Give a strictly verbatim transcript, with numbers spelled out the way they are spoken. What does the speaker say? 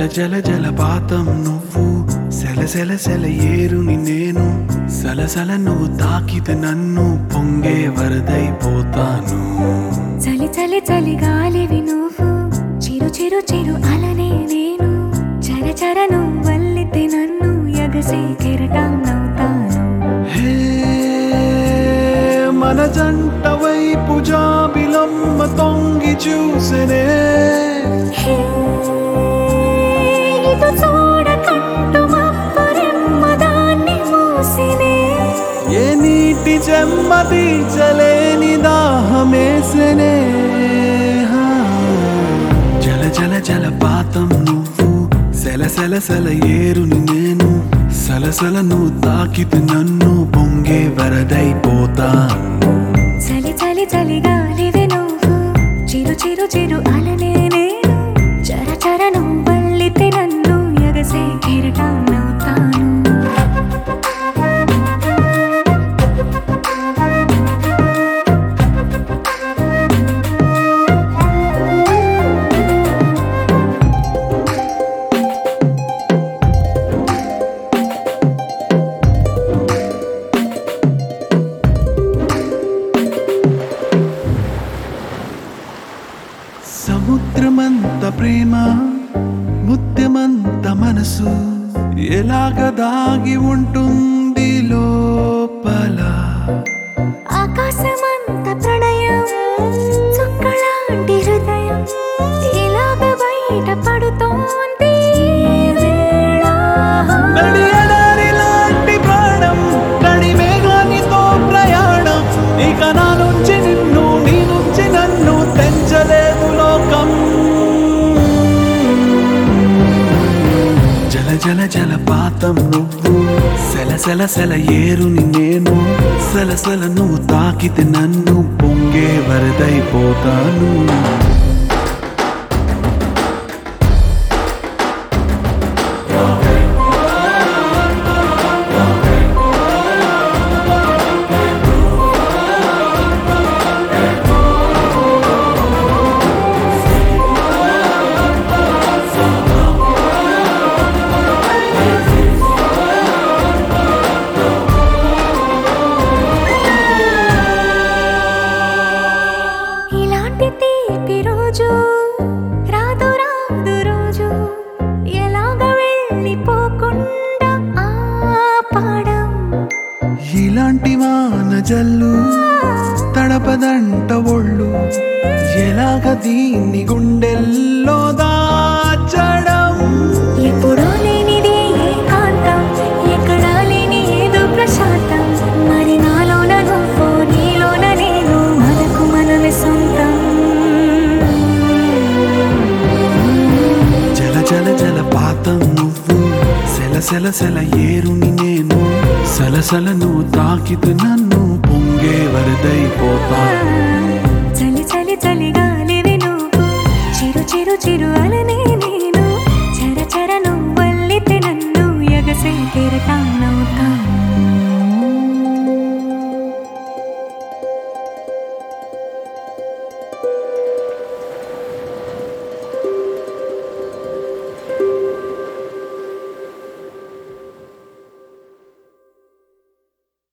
జల జలపాతం నువ్వు, సెల సెల సెల ఏరుని నేను, సలసల నువ్వు తాకితే నన్ను పొంగే వరదైపోతాను. చలి చలి చలి గాలివి నువ్వు, చిరు చిరు చిరు అలనే నేను, చర చర నువ్వు వల్లితే నన్ను ఎగసి కెరటాన్నవుతాను. హే మన జంట వైపు జాబిలమ్మ తొంగి చూసెనే, హే, ఇటు చూడకంటూ మబ్బురెమ్మ దాన్ని మూసినే, ఏ నీటి చెమ్మ తీర్చలేని దాహమేసెనే. హా. జల జల జలపాతం నువ్వు, సెల సెల సెల ఏరుని నేను, సలసల నువ్వు తాకితే నన్ను పొంగే వరదైపోతాను. చలి చలి చలి గాలివి నువ్వు, చిరు చిరు చిరు అలనే నేను, చర చర నువ్వు వల్లితే నన్ను ఎగసే కెరటాన్నవుతాను. సముద్రమంత ప్రేమ, ముత్యమంత మనసు, ఎలాగ దాగి ఉంటుంది లోపల. ఆకాశమంత ప్రణయం, చుక్కలాంటి హృదయం, ఇలాగ బయట పడుతోంది ఈ వేళ. నడి ఎడారి లాంటి ప్రాణం, నడి మేఘానితో ప్రయాణం, ఇక నా నుంచి నిన్ను, నీ నుంచి నన్ను తెంచలేదు లోకం. జల జల జలపాతం నువ్వు, సెల సెల సెల ఏరుని నేను, సలసల నువ్వు తాకితే నన్ను పొంగే వరదైపోతాను. ఇలాంటి తీపి రోజు రాదు రాదు రోజు, ఎలాగ వెళ్ళిపోకుండా ఆపడం. ఇలాంటి వాన జల్లు తడపదంట ఒళ్ళు, ఎలాగ దీన్ని గుండెల్లో దాచడం. ఎప్పుడో లేనిది ఏకాంతం, ఎక్కడా లేని ఏదో ప్రశాంతం, మరి నాలోన నువ్వు, నీలోన నేను, మనకు మనమే సొంతం. జల జల జలపాతం నువ్వు, సెల సెల సెల ఏరుని నేను, సలసల నువ్వు తాకితే నన్ను పొంగే వరదైపోతా. చలి చలి చలి గాలివి నువ్వు, చిరు చిరు చిరు అల